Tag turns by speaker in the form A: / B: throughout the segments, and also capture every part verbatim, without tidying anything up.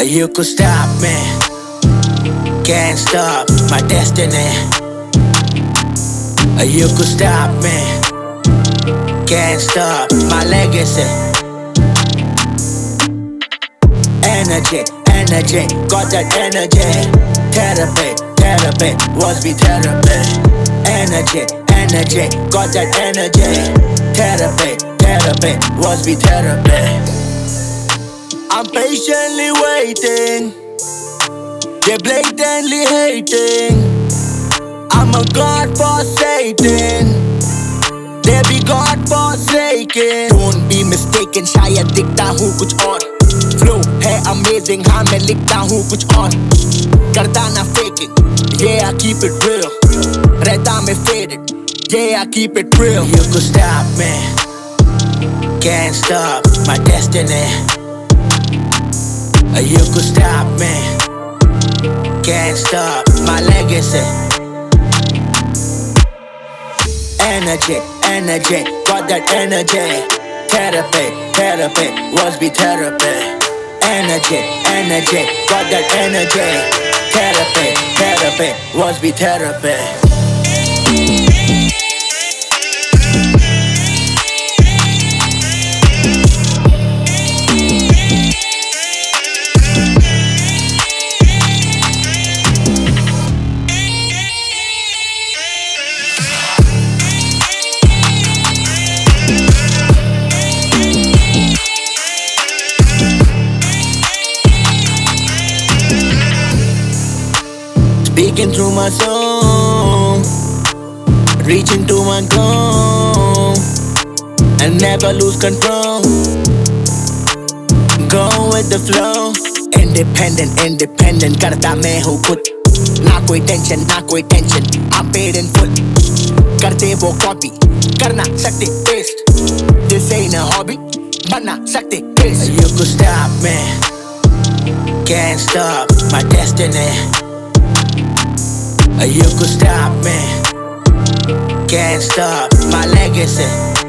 A: You could stop me, can't stop my destiny. You could stop me, can't stop my legacy. Energy, energy, got that energy. Therapy, therapy, was be therapy. Energy, energy, got that energy. Therapy, therapy, was be therapy. I'm patiently waiting, they're blatantly hating. I'm a god forsaken, they be god forsaken. Don't be mistaken, शायद दिखता हूँ कुछ और. Flow है amazing, हाँ मैं लिखता हूँ कुछ और. करता ना faking, yeah I keep it real. रहता मैं faded, yeah I keep it real. You could stop me, can't stop my destiny. You could stop me, can't stop my legacy. Energy, energy, got that energy. Therapy, therapy, was be therapy. Energy, energy, got that energy. Therapy, therapy, was be therapy. Speaking through my soul, reaching to my goal, and never lose control. Go with the flow. Independent, independent, करता मैं हूँ खुद. ना कोई tension, ना कोई tension. I'm paid in full. करते वो copy, करना सकते paste. This ain't a hobby, बना सकते paste. You could stop me, can't stop my destiny. You could stop me, can't stop my legacy.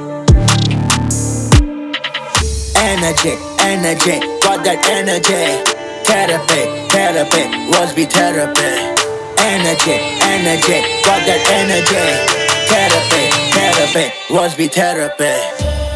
A: Energy, energy, got that energy. Therapy, therapy, was be therapy. Energy, energy, got that energy. Therapy, therapy, was be therapy.